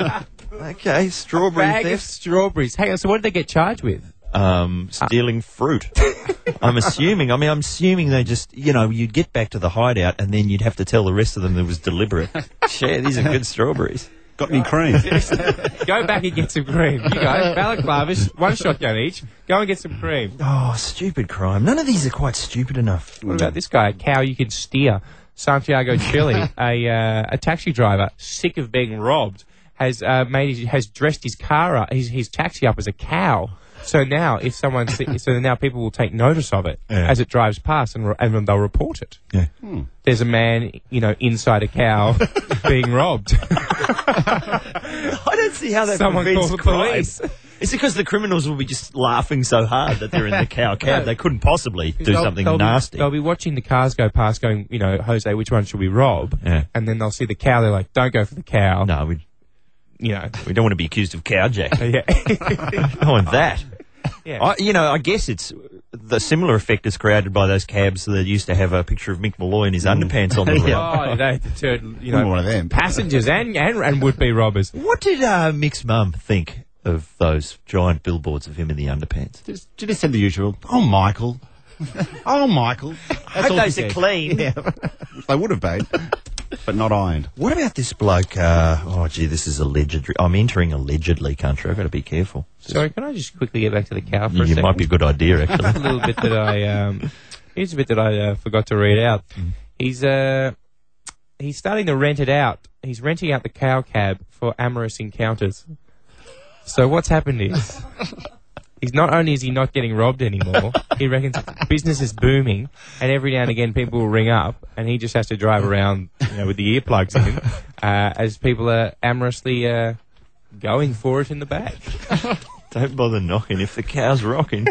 S1: Okay, strawberry
S3: Bag of
S1: theft.
S3: strawberries. Hang on, so what did they get charged with?
S1: Stealing fruit. I'm assuming they just, you'd get back to the hideout and then you'd have to tell the rest of them it was deliberate. Share, these are good strawberries.
S2: Got any cream?
S3: Go back and get some cream. You guys, balaclavas, one shotgun each. Go and get some cream.
S1: Oh, stupid crime. None of these are quite stupid enough.
S3: What about this guy, a cow you can steer? Santiago, Chile, a taxi driver, sick of being robbed, has dressed his car up, his taxi up as a cow. So now, now people will take notice of it as it drives past, and they'll report it.
S1: Yeah.
S3: There's a man, inside a cow being robbed.
S1: I don't see how that
S3: Someone
S1: prevents
S3: call the
S1: crime.
S3: police.
S1: It's because the criminals will be just laughing so hard that they're in the cow cab. They couldn't possibly do something nasty.
S3: They'll be watching the cars go past going, Jose, which one should we rob?
S1: Yeah.
S3: And then they'll see the cow. They're like, don't go for the cow.
S1: No, we don't want to be accused of cowjacking.
S3: Yeah.
S1: I want that.
S3: Yeah.
S1: I guess it's the similar effect is created by those cabs that used to have a picture of Mick Malloy in his underpants on the roof.
S3: Oh, they deterred,
S2: One of them.
S3: passengers and would-be robbers.
S1: What did Mick's mum think of those giant billboards of him in the underpants?
S2: She just said the usual. Oh, Michael. Oh, Michael.
S1: I hope those are clean.
S2: Yeah. They would have been, but not ironed.
S1: What about this bloke? This is alleged. I'm entering allegedly country. I've got to be careful.
S3: Sorry, can I just quickly get back to the cow for a
S1: It
S3: second?
S1: might be a good idea, actually.
S3: a little bit that here's a bit that I forgot to read out. He's starting to rent it out. He's renting out the cow cab for amorous encounters. So what's happened is, not only is he not getting robbed anymore, he reckons business is booming, and every now and again people will ring up, and he just has to drive around, with the earplugs in, as people are amorously going for it in the back.
S1: Don't bother knocking if the cow's rocking.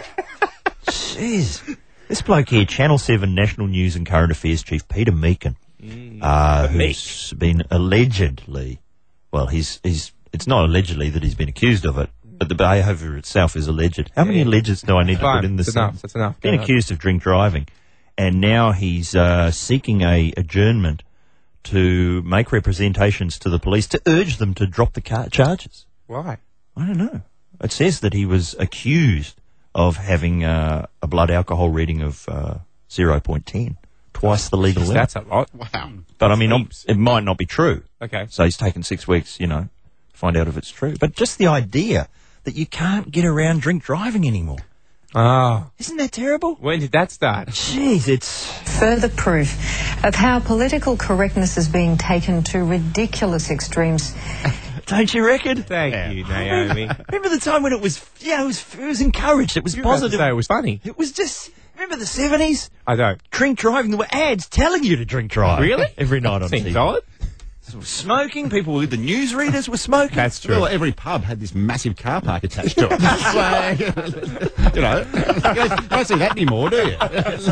S1: Jeez. This bloke here, Channel 7 National News and Current Affairs Chief Peter Meakin. who's been allegedly, well, it's not allegedly that he's been accused of it, but the behaviour itself is alleged. How many alleges do I need to put in this?
S3: That's enough.
S1: Been accused of drink driving, and now he's seeking a adjournment to make representations to the police to urge them to drop the charges.
S3: Why?
S1: I don't know. It says that he was accused of having a blood alcohol reading of 0.10, twice the legal limit.
S3: That's a lot.
S2: Wow.
S1: But I mean, it might not be true.
S3: Okay.
S1: So he's taken 6 weeks, to find out if it's true. But just the idea that you can't get around drink driving anymore.
S3: Oh.
S1: Isn't that terrible?
S3: When did that start?
S1: Jeez, it's...
S9: Further proof of how political correctness is being taken to ridiculous extremes.
S1: Don't you reckon?
S3: Thank you, Naomi.
S1: Remember the time when it was encouraged, it was
S3: You were about to
S1: positive.
S3: say it was funny.
S1: It was just... Remember the 70s?
S3: I don't.
S1: Drink driving, there were ads telling you to drink drive.
S3: Really?
S1: Every night on
S3: Seems
S1: TV.
S3: solid.
S1: Smoking, the newsreaders were smoking.
S3: That's true.
S2: Well, every pub had this massive car park attached to it. So, you don't see that anymore, do you?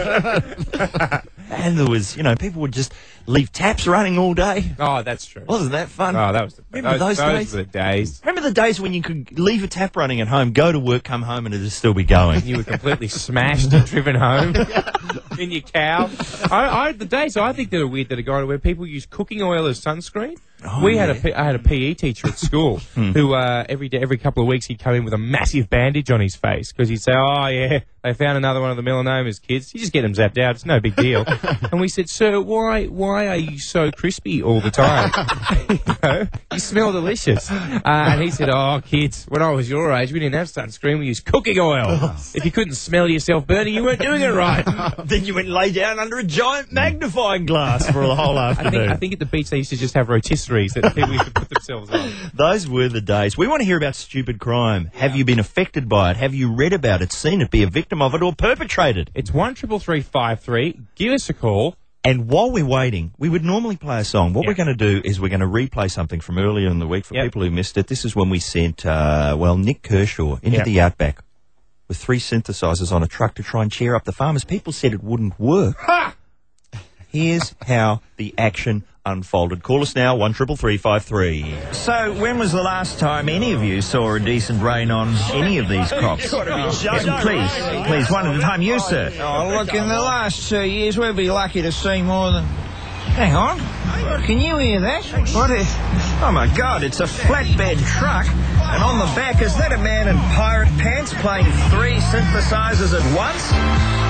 S1: And there was, people would just leave taps running all day.
S3: Oh, that's true.
S1: Wasn't that fun?
S3: Oh, that was
S1: Remember those days?
S3: were the days.
S1: Remember the days when you could leave a tap running at home, go to work, come home, and it'd still be going?
S3: You were completely smashed and driven home in your cow. The days I think that are weird that are going where people use cooking oil as sunscreen. I had a PE teacher at school who every couple of weeks he'd come in with a massive bandage on his face because he'd say, "Oh yeah, they found another one of the melanomas, kids. You just get them zapped out. It's no big deal." And we said, "Sir, why are you so crispy all the time? You smell delicious." And he said, "Oh, kids, when I was your age, we didn't have sunscreen. We used cooking oil. If you couldn't smell yourself burning, you weren't doing it right."
S1: Then you went and lay down under a giant magnifying glass for the whole afternoon.
S3: I think at the beach they used to just have rotisseries that people used to put themselves on.
S1: Those were the days. We want to hear about stupid crime. Have you been affected by it? Have you read about it, seen it, be a victim of it, or perpetrated?
S3: It's 13353. Give us a call.
S1: And while we're waiting, we would normally play a song. What we're going to do is we're going to replay something from earlier in the week for people who missed it. This is when we sent, Nick Kershaw into the outback with 3 synthesizers on a truck to try and cheer up the farmers. People said it wouldn't work.
S3: Ha!
S1: Here's how the action unfolded. Call us now, 13353. So, when was the last time any of you saw a decent rain on any of these crops? Please, one at a time. You, sir.
S10: Oh, look, in the last 2 years, we'd be lucky to see more than... Hang on. Can you hear that? What is...
S1: Oh, my God, it's a flatbed truck. And on the back, is that a man in pirate pants playing 3 synthesizers at once?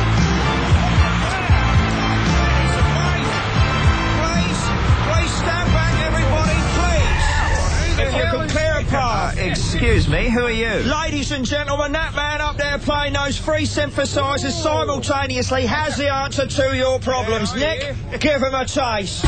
S1: Excuse me, who are you?
S10: Ladies and gentlemen, that man up there playing those 3 synthesizers simultaneously has the answer to your problems. Nick, give him a taste.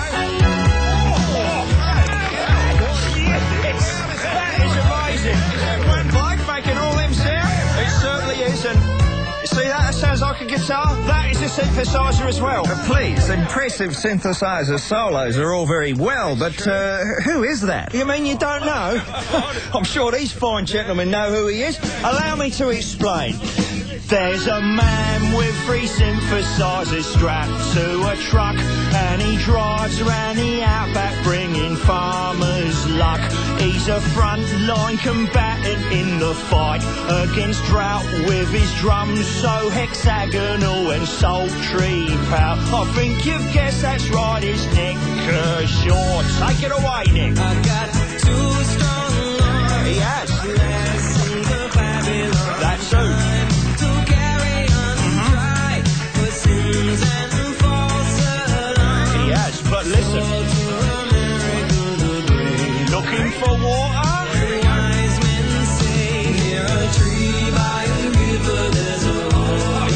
S10: That is amazing. Is that one bloke making all them sound? It certainly is, and see that sounds like a guitar? That is a synthesizer as well.
S1: Please, impressive synthesizer solos are all very well, but who is that?
S10: You mean you don't know? I'm sure these fine gentlemen know who he is. Allow me to explain. There's a man with 3 synthesizers strapped to a truck, and he drives around the outback bringing farmers luck. He's a frontline combatant in the fight against drought with his drums so hexagonal and sultry power. I think you've guessed that's right, it's Nick Kershaw. Take it away, Nick.
S11: I got 2 strong arms.
S10: He has.
S11: That's who. To carry on and try for sins and false alarms.
S10: He has, but listen. Looking for water?
S11: Wise men say near a tree by a river there's a hole.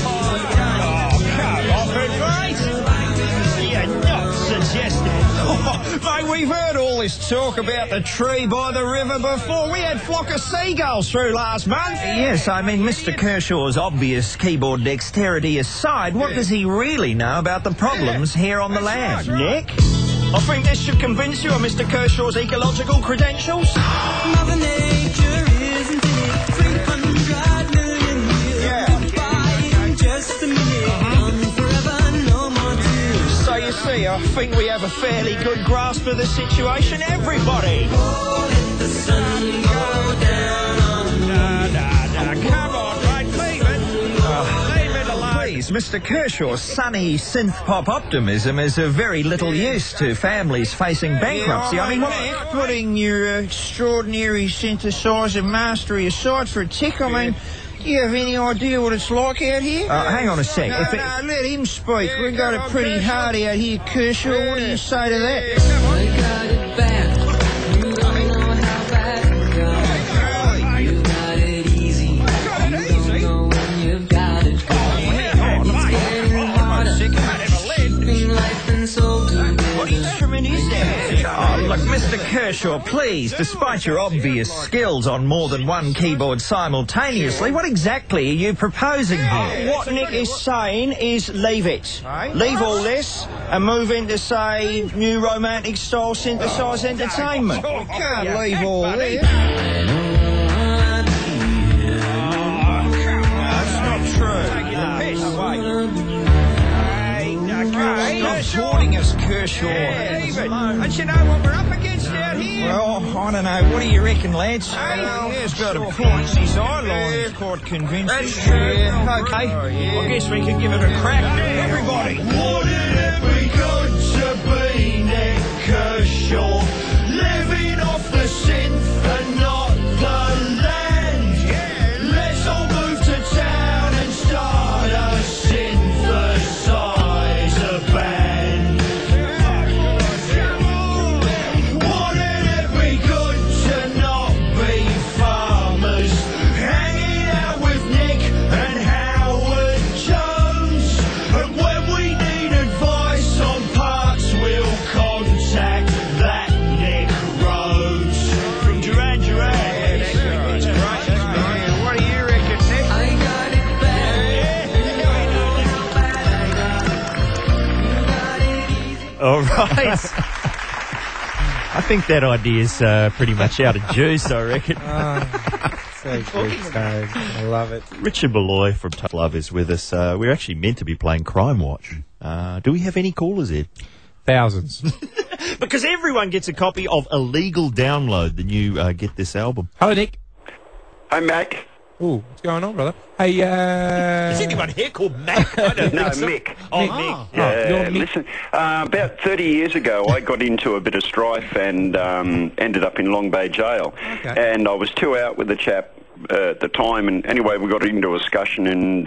S10: You're not suggesting. Mate, we've heard all this talk about the tree by the river before. We had a flock of seagulls through last month.
S1: Yes, I mean, Mr. Kershaw's obvious keyboard dexterity aside, what does he really know about the problems here on the land?
S10: Nick, I think this should convince you of Mr. Kershaw's ecological credentials.
S11: Mother Nature isn't in it. 300 million years. Goodbye in just a minute. Gone forever, no more tears.
S10: So you see, I think we have a fairly good grasp of the situation, everybody.
S11: The sun go down on
S10: Come on, right, leave it. Leave it alone. Please, Mr. Kershaw, sunny synth-pop optimism is of very little use to families facing bankruptcy. I mean, putting your extraordinary synthesizer mastery aside for a tick, I mean, do you have any idea what it's like out here? Hang on a sec. No, let him speak. We've got it pretty hard out here, Kershaw. What do you say to that?
S11: I got it bad. You don't know how bad it got. You got it easy. You don't know when you've got it good. It's getting harder. Keeping life and soul together.
S10: What instrument is that? Oh, look, Mr. Kershaw, please, despite your obvious skills on more than one keyboard simultaneously, what exactly are you proposing here? What Nick is saying is leave it. Leave all this and move into, say, new romantic style synthesised entertainment. We can't leave all this. That's not true. Stop taunting us, Kershaw. Don't you know what we're up against out here? Well, I don't know. What do you reckon, lads? He's got a point. His eyeline quite convincing. That's true. Yeah. Okay. I guess we can give it a crack. Everybody. Wouldn't it be good to be Nick Kershaw? Living off the synth and not the land. Yeah. Let's all move to town and start a synthesizer band. Wouldn't it be good to not be farmers? Hanging out with Nick and Howard Jones. And when we need advice on parts, we'll contact that Nick Rhodes. From Duran Duran. That's great. What do you reckon, Nick?
S11: I got it bad. You don't know how bad I got. You got it easy.
S1: All right. I think that idea's pretty much out of juice, I reckon.
S3: So good, Stone. I love it.
S1: Richard Malloy from Tough Love is with us. We're actually meant to be playing Crime Watch. Do we have any callers here?
S3: Thousands.
S1: Because everyone gets a copy of Illegal Download, the new Get This album.
S3: Hello, Nick.
S12: Hi, Mac.
S3: Ooh, what's going on, brother? Hey,
S1: Is anyone here called Mac? I don't
S12: No,
S1: think so.
S12: Mick.
S1: Oh, Mick.
S3: you're Mick.
S12: Listen, about 30 years ago, I got into a bit of strife and ended up in Long Bay Jail.
S3: Okay.
S12: And I was two out with a chap at the time, and anyway, we got into a discussion, and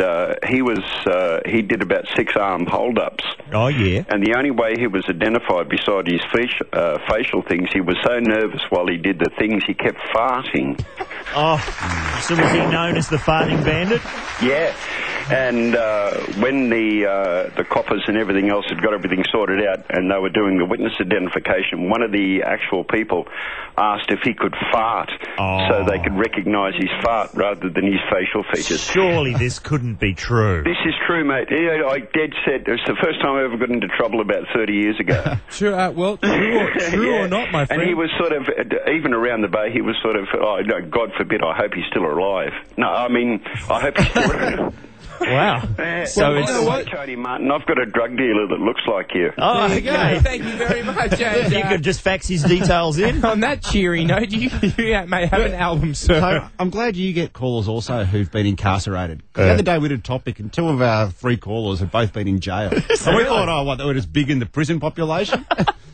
S12: he did about 6 armed hold-ups.
S1: Oh, yeah.
S12: And the only way he was identified beside his facial things, he was so nervous while he did the things, he kept farting.
S1: Oh, so was he known as the farting bandit?
S12: Yeah, and when the coppers and everything else had got everything sorted out and they were doing the witness identification, one of the actual people asked if he could fart so they could recognise his fart rather than his facial features.
S1: Surely this couldn't be true.
S12: This is true, mate. Yeah, I dead set. It's the first time I ever got into trouble about 30 years ago.
S3: Sure, well, true or not, my friend.
S12: And he was sort of, even around the bay, he was sort of, oh, no, God forbid, I hope he's still alive. No, I mean, I hope he's still alive.
S1: Wow.
S12: So it's Tony Martin. I've got a drug dealer that looks like you.
S1: Oh,
S3: There you go. Thank you very much. And,
S1: You could just fax his details in.
S3: on that cheery note, you may have an album, sir.
S2: So I'm glad you get callers also who've been incarcerated. The other day we did a topic and 2 of our 3 callers have both been in jail. And we thought, oh, what, they were just big in the prison population?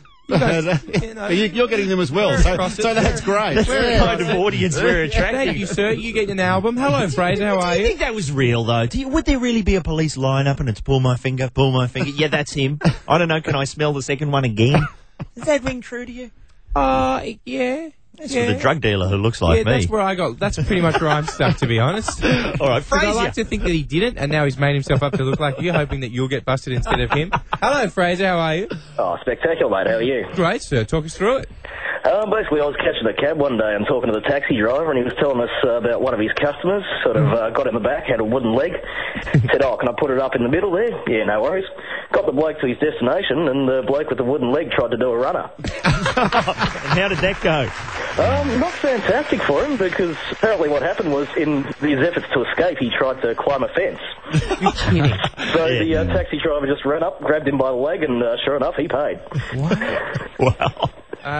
S2: You're getting them as well, so that's great.
S1: That's the kind of audience we're attracting.
S3: Thank you, sir. You get an album. Hello, Fraser. How are
S1: Do you
S3: you?
S1: think that was real, though? Would there really be a police lineup and it's pull my finger, pull my finger? Yeah, that's him. I don't know, can I smell the second one again? Does that ring true to you?
S3: Yeah.
S1: That's for the drug dealer who looks like me.
S3: That's where I got. That's pretty much where I'm stuck, to be honest.
S1: All right,
S3: 'Cause I
S1: Fraser.
S3: like to think that he didn't, and now he's made himself up to look like you, hoping that you'll get busted instead of him. Hello, Fraser. How are you?
S13: Oh, spectacular, mate. How are you?
S3: Great, sir. Talk us through it.
S13: Basically, I was catching a cab one day and talking to the taxi driver, and he was telling us about one of his customers, sort of got in the back, had a wooden leg, said, "Oh, can I put it up in the middle there?" "Yeah, no worries." Got the bloke to his destination, and the bloke with the wooden leg tried to do a runner.
S1: And how did that go?
S13: Not fantastic for him, because apparently what happened was, in his efforts to escape, he tried to climb a fence.
S3: You're kidding.
S13: So the taxi driver just ran up, grabbed him by the leg, and sure enough, he paid.
S1: Wow.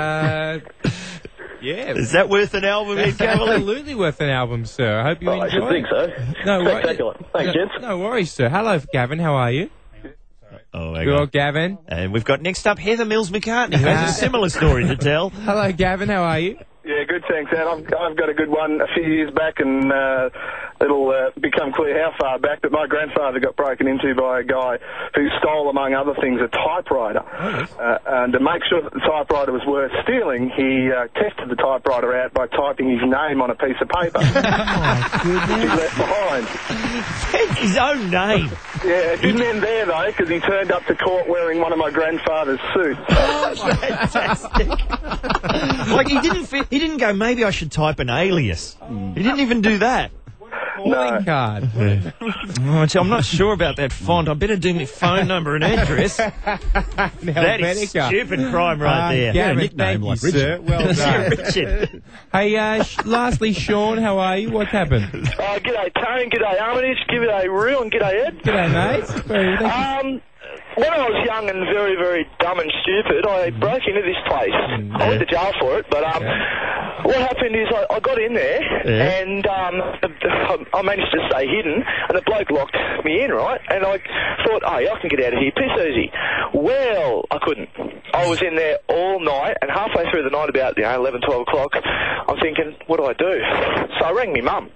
S3: Yeah.
S1: Is that worth an album, Ed Cavalier?
S3: Absolutely worth an album, sir. I hope you enjoy
S13: I should think so.
S3: No,
S13: Spectacular. Thanks, gents.
S3: No worries, sir. Hello, Gavin. How are you?
S1: Oh, hang
S3: Good
S1: on.
S3: old Gavin.
S1: And we've got next up Heather Mills-McCartney, who has a similar story to tell.
S3: Hello, Gavin. How are you?
S14: Yeah, good, thanks, Ed. I've got a good one a few years back, and it'll become clear how far back, but my grandfather got broken into by a guy who stole, among other things, a typewriter. And to make sure that the typewriter was worth stealing, he tested the typewriter out by typing his name on a piece of paper. Which he left behind.
S1: That's his own name.
S14: Yeah, it didn't end there, though, because he turned up to court wearing one of my grandfather's suits.
S1: Fantastic. Like, he didn't go, maybe I should type an alias. He didn't even do that.
S3: Calling card.
S1: Oh, I'm not sure about that font. I better do my phone number and address. That is stupid crime right there.
S3: Gavin, thank you, sir. Well done.
S1: Richard.
S3: Hey, lastly, Sean, how are you? What happened?
S15: G'day, Tone. G'day, Armitage. G'day, Rue, and g'day, Ed.
S3: G'day, mate.
S15: When I was young and very, very dumb and stupid, I broke into this place. I went to jail for it, but what happened is I got in there and I managed to stay hidden, and the bloke locked me in, right? And I thought, oh, I can get out of here piss easy. Well, I couldn't. I was in there all night, and halfway through the night, about 11, 12 o'clock, I'm thinking, what do I do? So I rang me mum.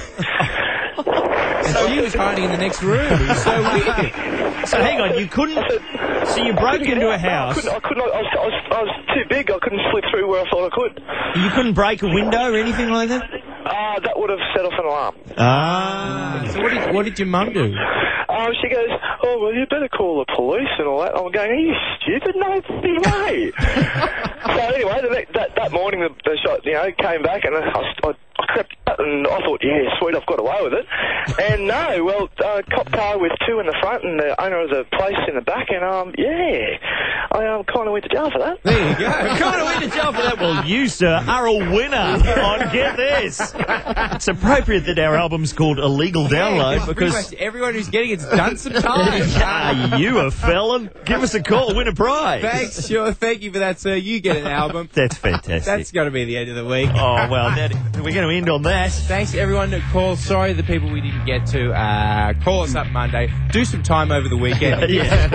S3: And she was hiding in the next room. It was so weird.
S1: So hang on, you couldn't... So you broke into a house...
S15: I was too big. I couldn't slip through where I thought I could.
S1: You couldn't break a window or anything like that?
S15: That would have set off an alarm.
S3: So what did your mum do?
S15: She goes, oh, well, you better call the police and all that. I'm going, are you stupid? No way. So anyway, that morning the shot, came back, and I crept out, and I thought, yeah, sweet, I've got away with it. And no, well, cop car with two in the front and the owner of the place in the back, and I kind of went to jail for that.
S3: There you go.
S1: Kind of went to jail for that. Well, you, sir, are a winner on Get This. It's appropriate that our album's called Illegal Download because...
S3: Pretty much everyone who's getting it's done some time.
S1: Are you a felon? Give us a call, win a prize.
S3: Thanks, sure. Thank you for that, sir. You get an album.
S1: That's fantastic.
S3: That's got to be the end of the week.
S1: Oh, well, we're going to end on that.
S3: Thanks, everyone that called. Sorry, the people we didn't get to. Call us up Monday. Do some time over the weekend.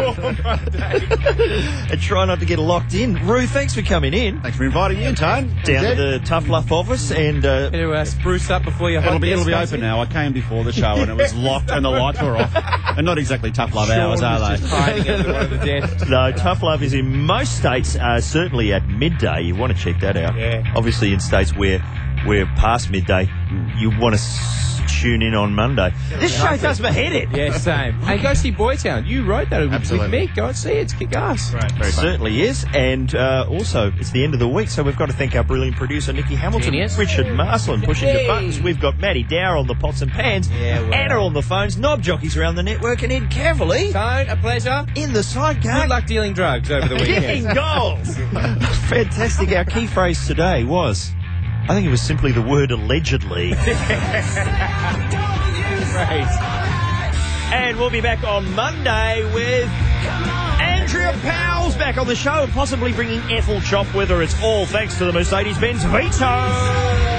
S1: And try not to get locked in. Rue, thanks for coming in.
S2: Thanks for inviting me in, Tone.
S1: Down to the Tough Luff office and...
S3: to spruce up before your
S2: It'll be open now. I came before the show and it was locked and the lights were off. And not exactly tough love hours, are they?
S3: Just hiding under one of the desks.
S1: No, Tough Love is in most states, certainly at midday. You want to check that out.
S3: Yeah.
S1: Obviously in states where we're past midday, you want to tune in on Monday. This show does my head in.
S3: Yeah, same. Hey, go see Boytown. You wrote that with
S2: Absolutely.
S3: me. Go and see it. It's kick-ass.
S2: Right, very fun.
S1: Certainly is. And also, it's the end of the week, so we've got to thank our brilliant producer, Nikki Hamilton,
S3: Genius.
S1: Richard Marsland, pushing the buttons. We've got Matty Dower on the pots and pans, Anna on the phones, Knob Jockeys around the network, and Ed Cavalier.
S3: Tone, a pleasure.
S1: In the sidecar.
S3: Good luck dealing drugs over the weekend.
S1: Kicking goals. Fantastic. Our key phrase today was, I think it was simply the word allegedly.
S3: Great.
S1: And we'll be back on Monday with Andrea Powell's back on the show and possibly bringing Ethel Chop with her. It's all thanks to the Mercedes-Benz Vito.